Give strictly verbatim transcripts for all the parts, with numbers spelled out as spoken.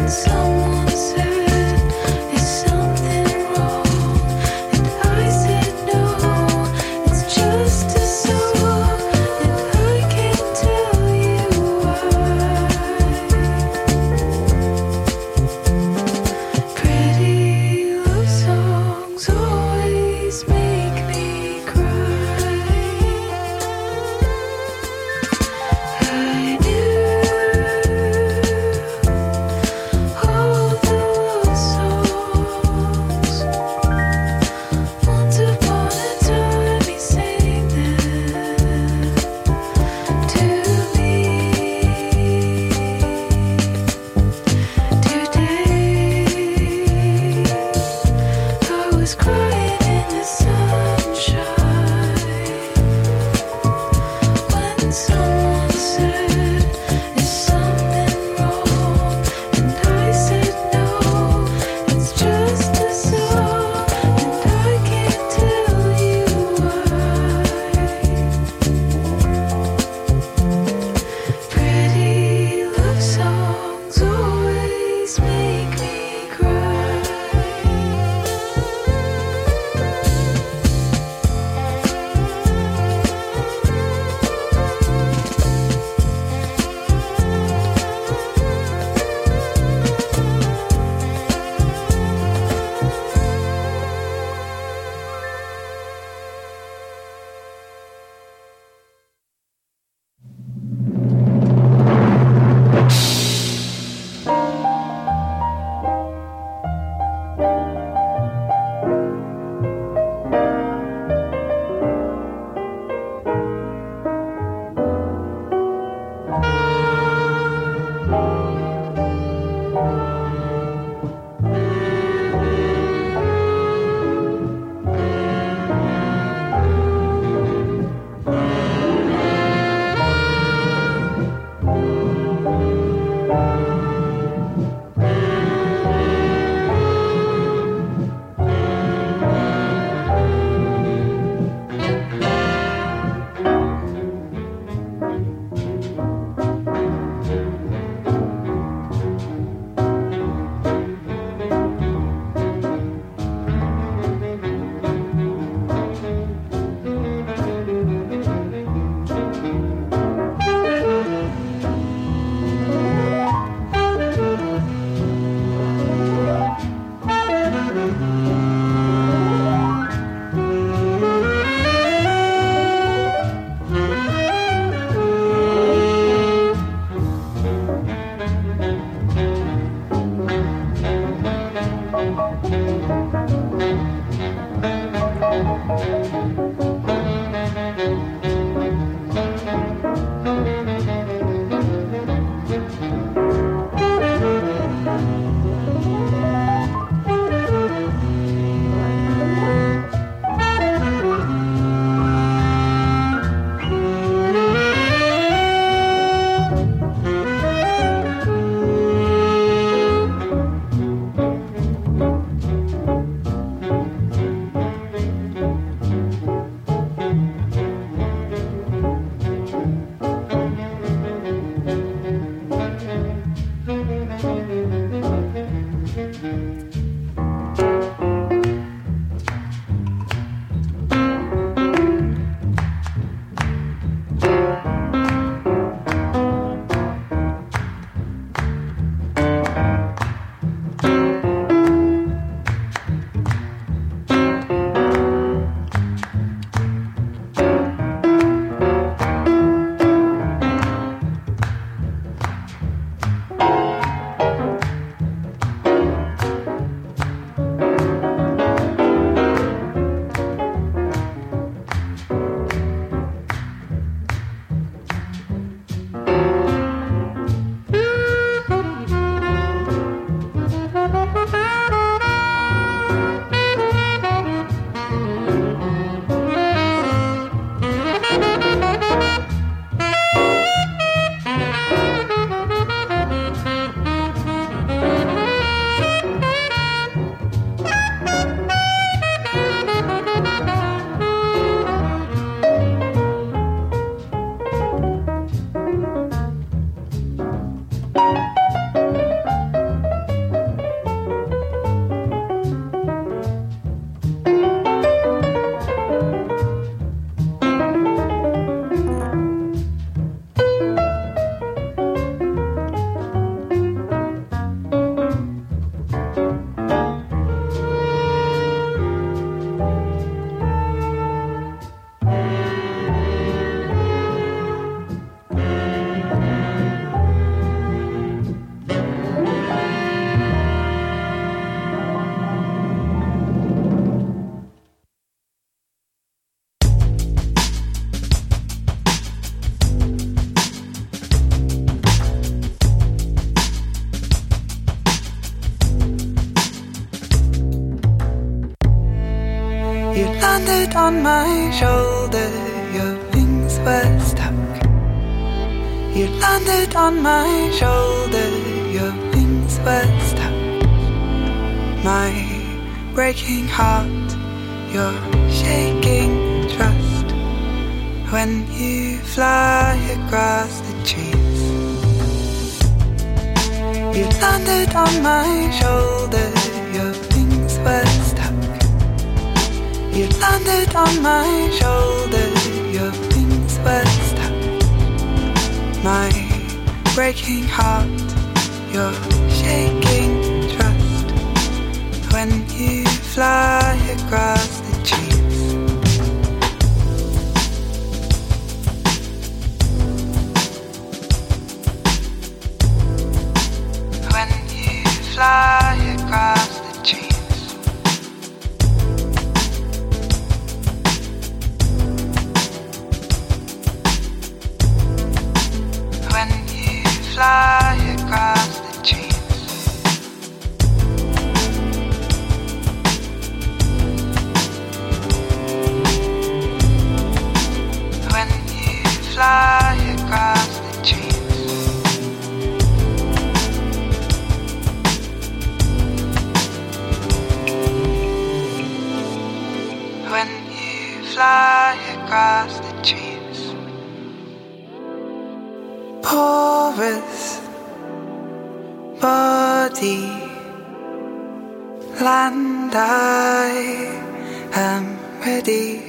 Oh landed on my shoulder, your wings were stuck. You landed on my shoulder, your wings were stuck. My breaking heart, your shaking trust. When you fly across the trees, you landed on my shoulder, your wings were stuck. You landed on my shoulder, your wings were stuck. My breaking heart, your shaking trust. When you fly across the trees, when you fly across the trees, when you fly across the trees. Fly across the trees. When you fly across the trees. Porous body, land, I am ready.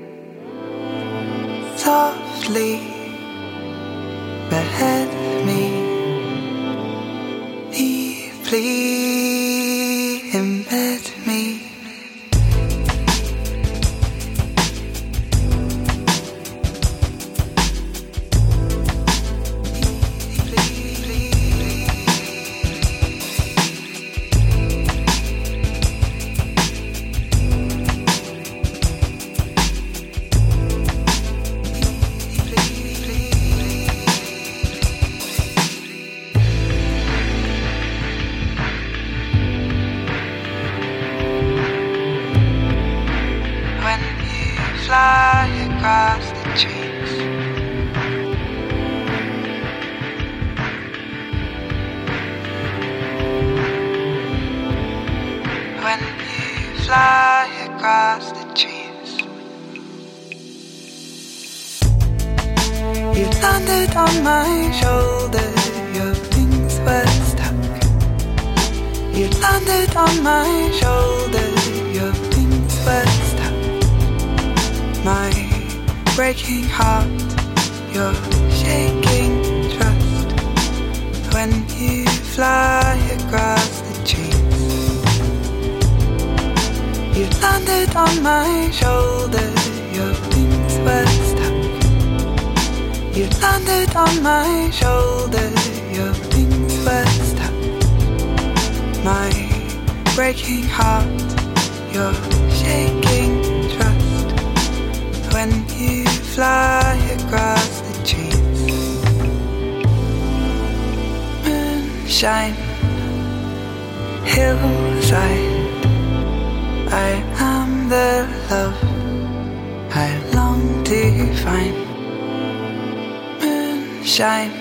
Softly behead me, deeply embed me. Fly across the trees. When you fly across the trees, you landed on my shoulder, your wings were stuck. You landed on my shoulder, your wings were stuck. My breaking heart, your shaking trust. When you fly across the trees, you landed on my shoulder, your wings were stuck. You landed on my shoulder, your wings were stuck. My breaking heart, your shaking trust. When you fly across the trees, moonshine, hillside, I am the love I long to find. Moonshine,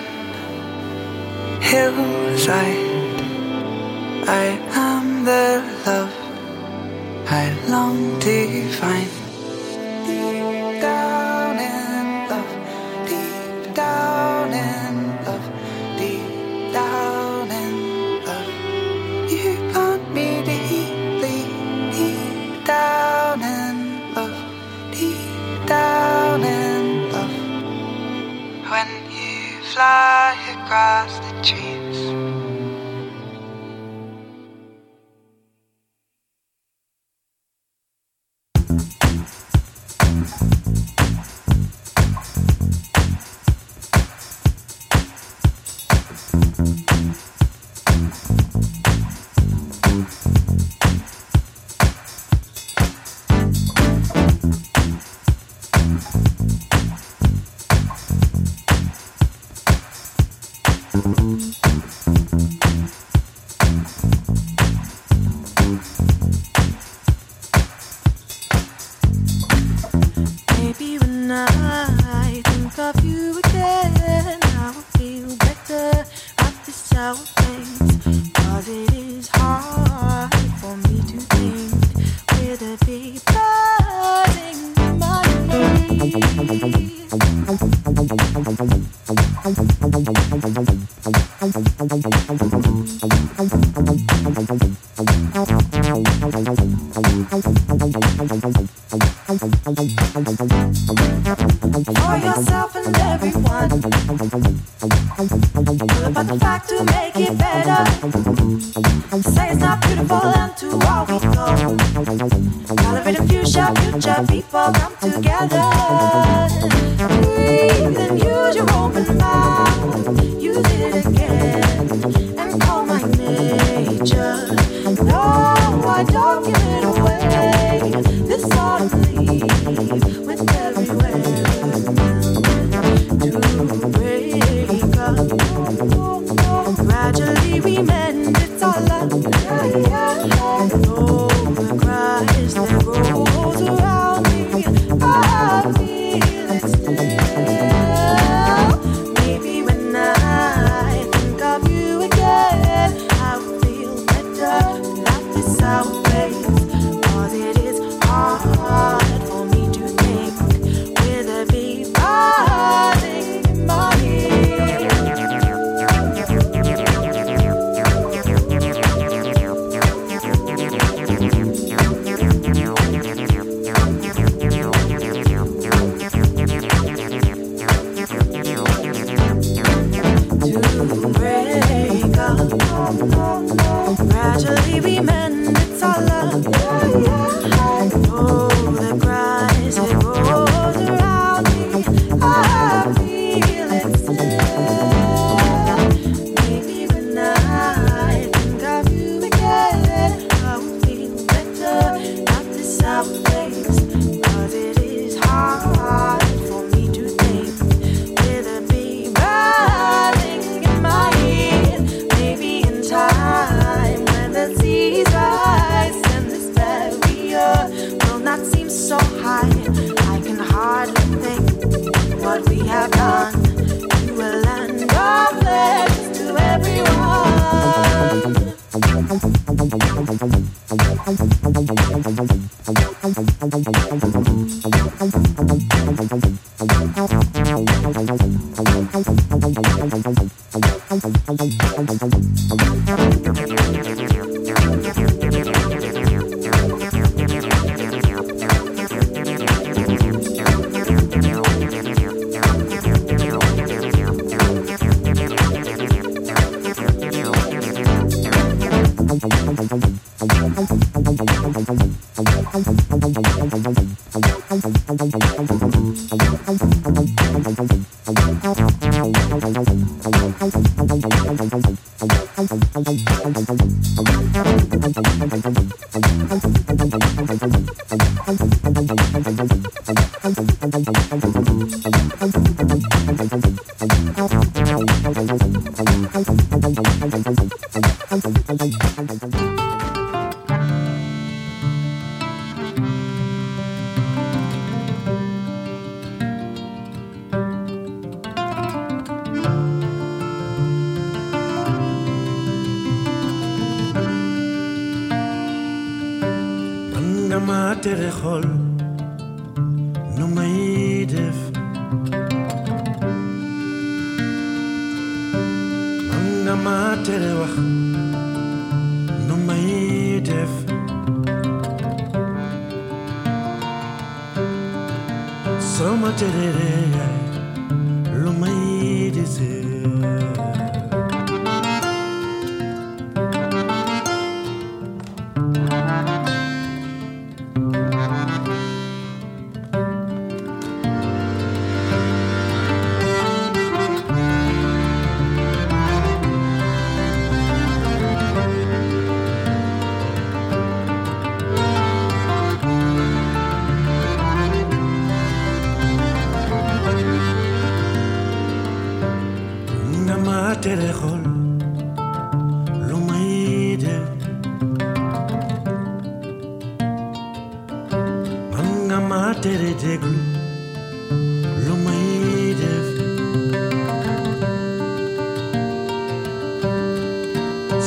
hillside, I am the love I long to find. Deep down in love, deep down in love, deep down in love. You got me deeply, deep down in love, deep down in love. When you fly across the trees.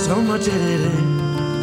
So much it is.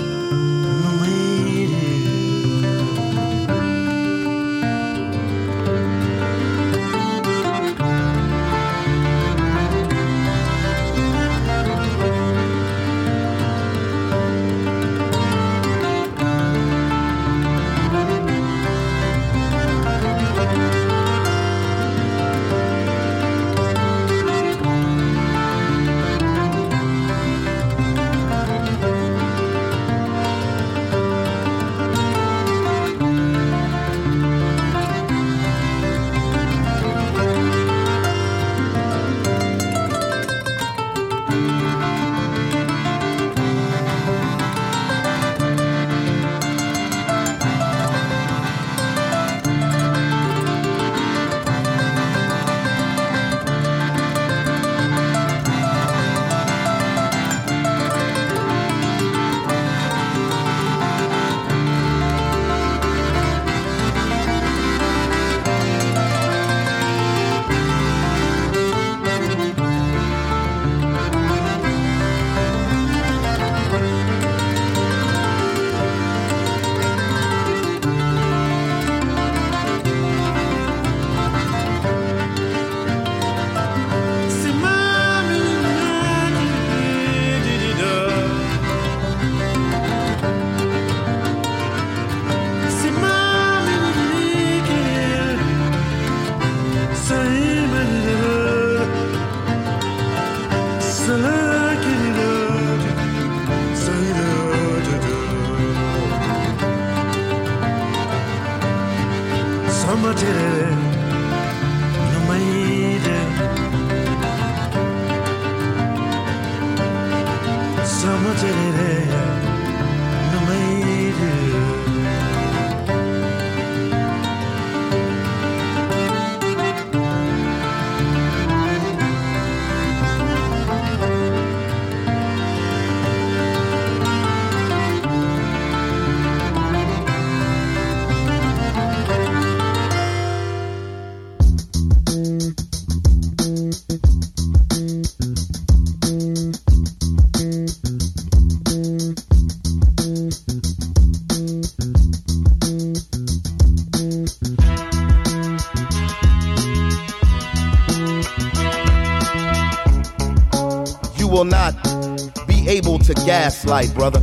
Gaslight, brother.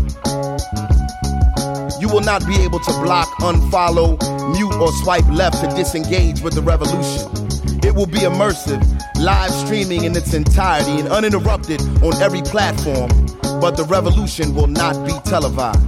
You will not be able to block, unfollow, mute, or swipe left to disengage with the revolution. It will be immersive, live streaming in its entirety and uninterrupted on every platform, but the revolution will not be televised.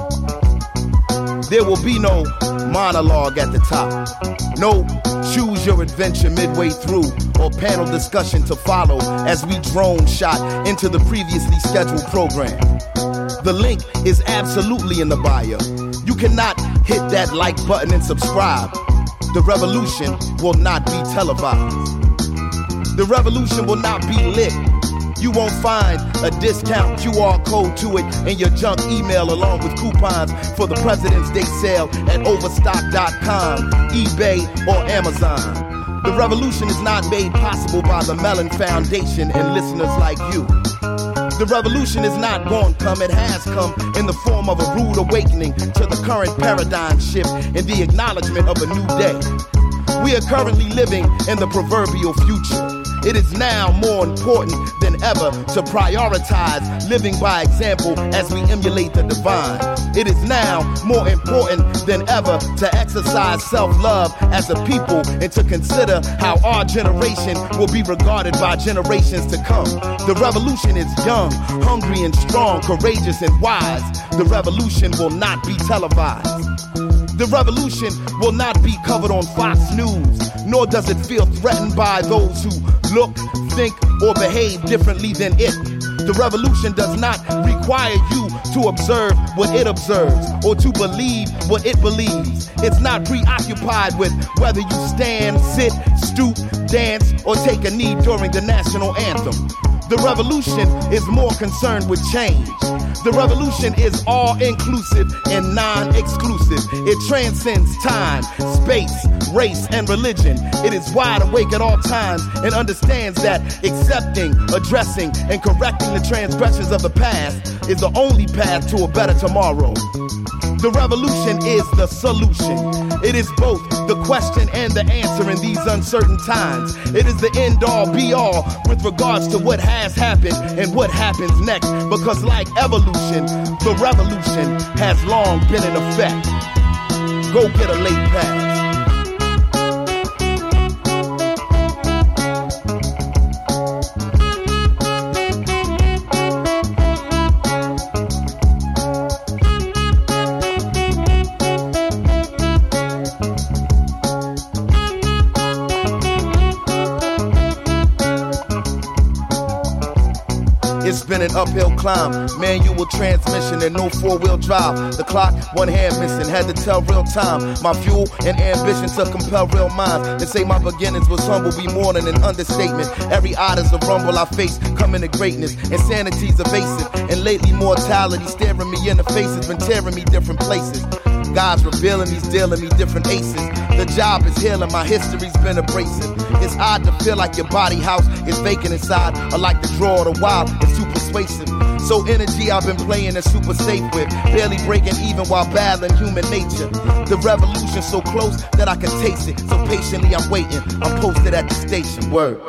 There will be no monologue at the top, no choose your adventure midway through, or panel discussion to follow as we drone shot into the previously scheduled program. The link is absolutely in the bio. You cannot hit that like button and subscribe. The revolution will not be televised. The revolution will not be lit. You won't find a discount Q R code to it in your junk email along with coupons for the President's Day sale at overstock dot com, eBay, or Amazon. The revolution is not made possible by the Mellon Foundation and listeners like you. The revolution is not going to come, it has come in the form of a rude awakening to the current paradigm shift and the acknowledgement of a new day. We are currently living in the proverbial future. It is now more important than ever to prioritize living by example as we emulate the divine. It is now more important than ever to exercise self-love as a people and to consider how our generation will be regarded by generations to come. The revolution is young, hungry and strong, courageous and wise. The revolution will not be televised. The revolution will not be covered on Fox News, nor does it feel threatened by those who look, think, or behave differently than it. The revolution does not require you to observe what it observes or to believe what it believes. It's not preoccupied with whether you stand, sit, stoop, dance, or take a knee during the national anthem. The revolution is more concerned with change. The revolution is all-inclusive and non-exclusive. It transcends time, space, race, and religion. It is wide awake at all times and understands that accepting, addressing, and correcting the transgressions of the past is the only path to a better tomorrow. The revolution is the solution. It is both the question and the answer in these uncertain times. It is the end-all, be-all with regards to what has happened and what happens next. Because like evolution, the revolution has long been in effect. Go get a late pass. It's been an uphill climb, manual transmission and no four-wheel drive. The clock, one hand missing, had to tell real time. My fuel and ambition to compel real minds. They say my beginnings was humble, be more than an understatement. Every odd is a rumble I face, coming to greatness. Insanity's evasive, and lately mortality staring me in the face has been tearing me different places. God's revealing He's dealing me different aces. The job is healing, my history's been abrasive. It's odd to feel like your body house is vacant inside, or like the draw of the wild is too persuasive. So energy I've been playing is super safe with, barely breaking even while battling human nature. The revolution's so close that I can taste it, so patiently I'm waiting. I'm posted at the station. Word.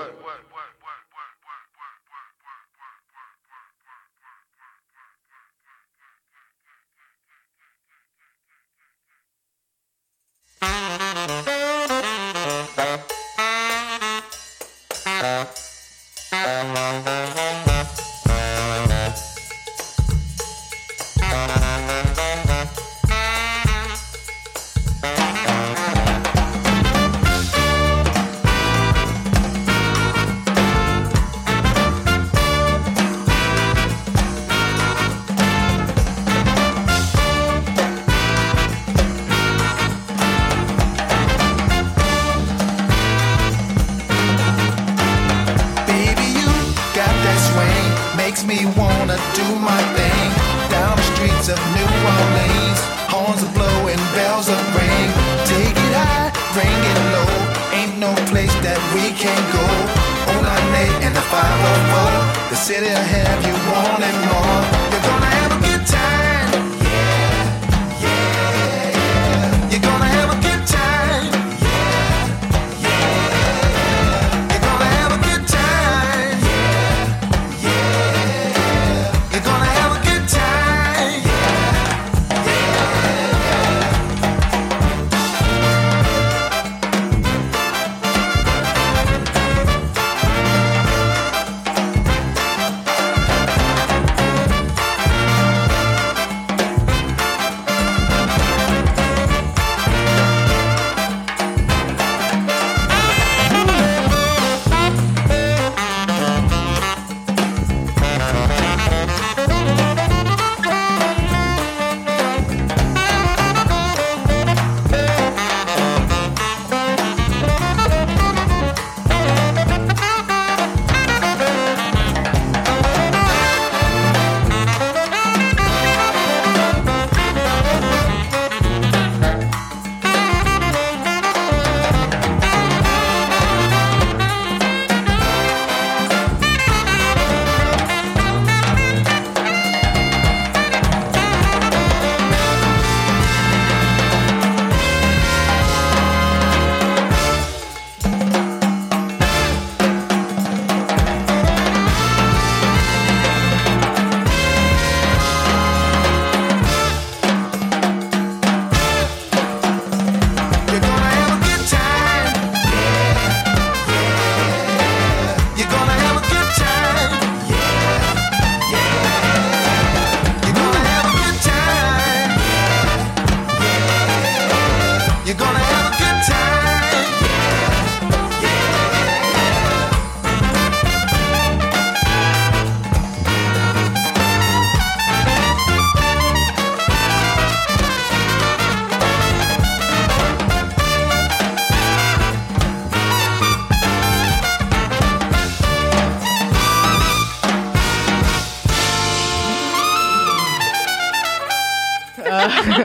Uh,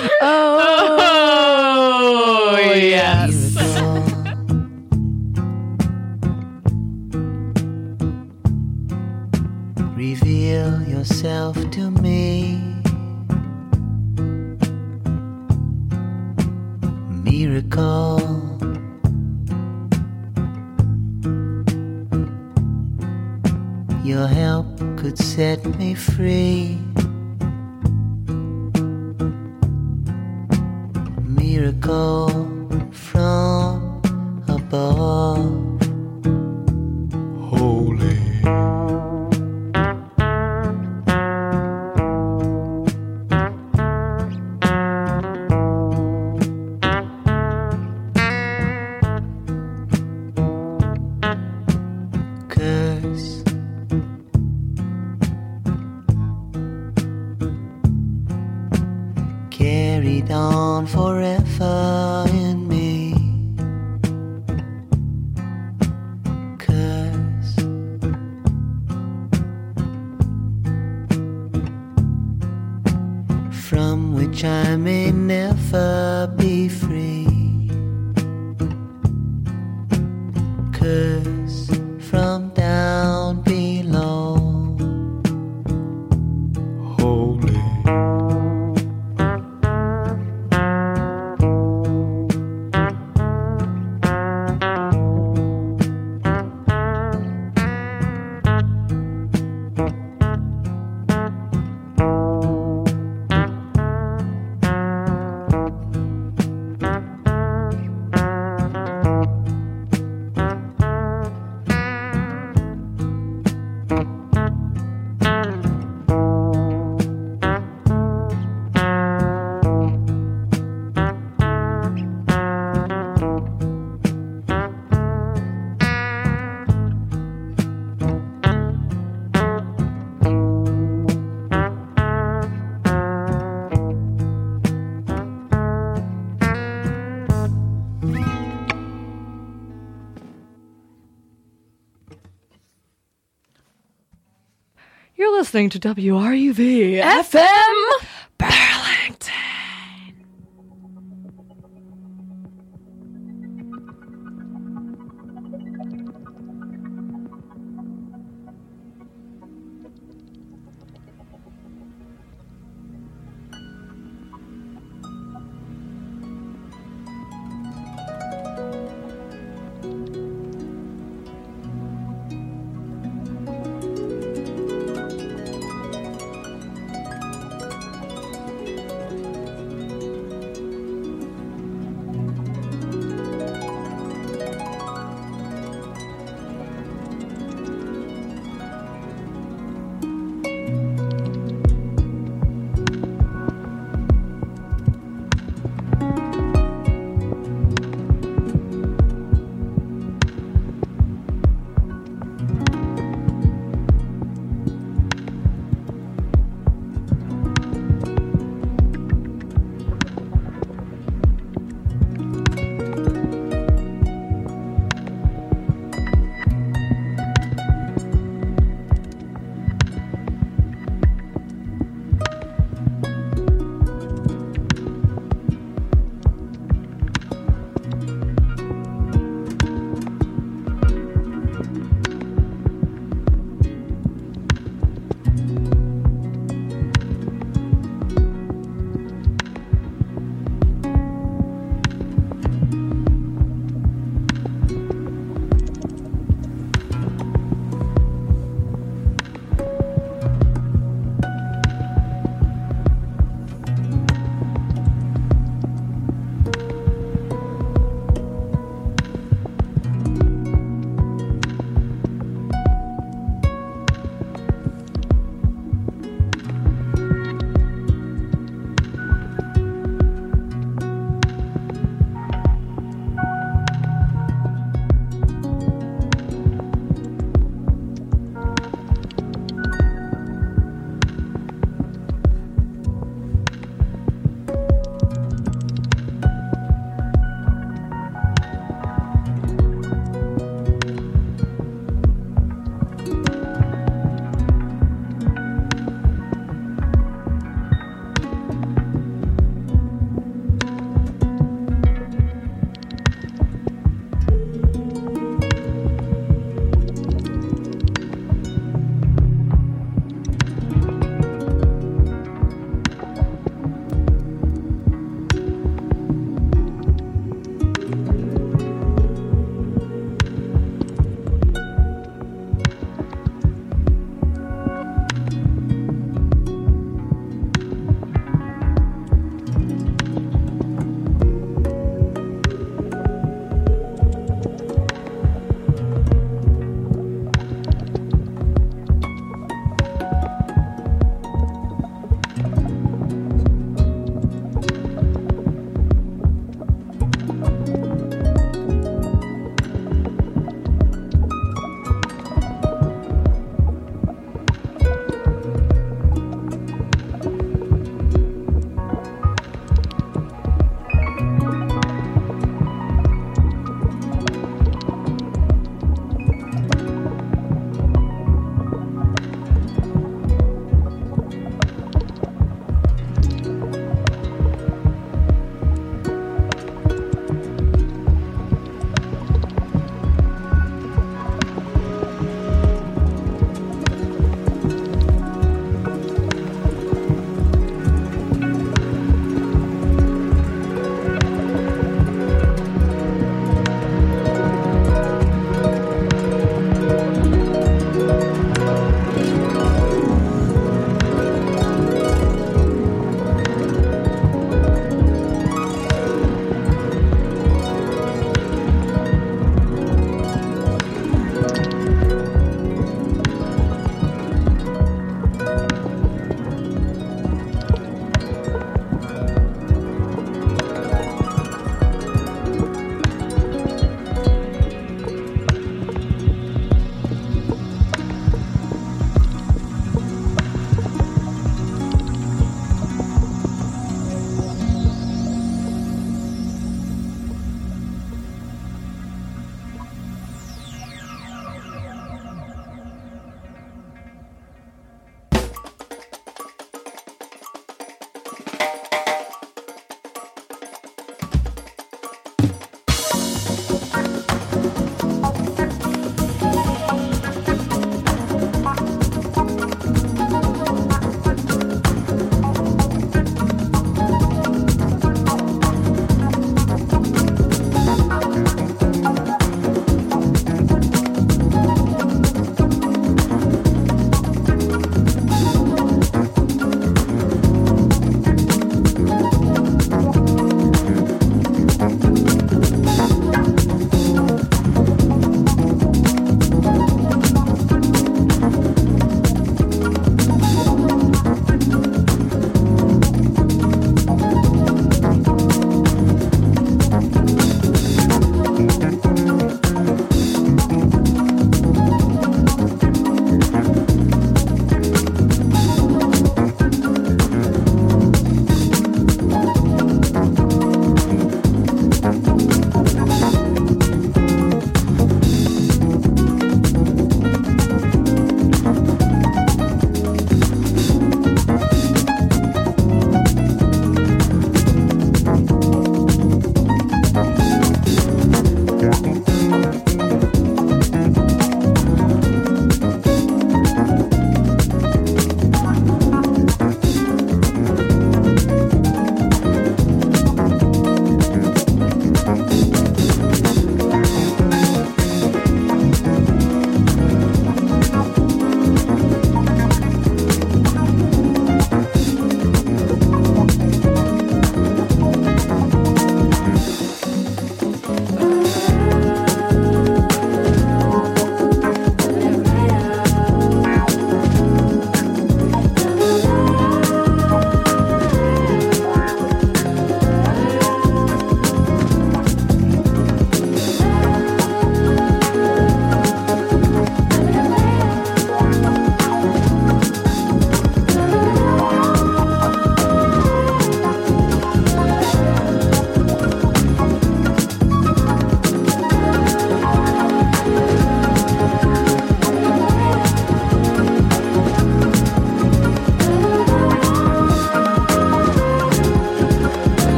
oh, oh, yes. Reveal yourself to me. Miracle. Your help could set me free. Miracle from above. Holy. Curse. Carried on forever in me. Curse. From which I may never be free. Curse from down below. Holy. You're listening to W R U V F M Berlin.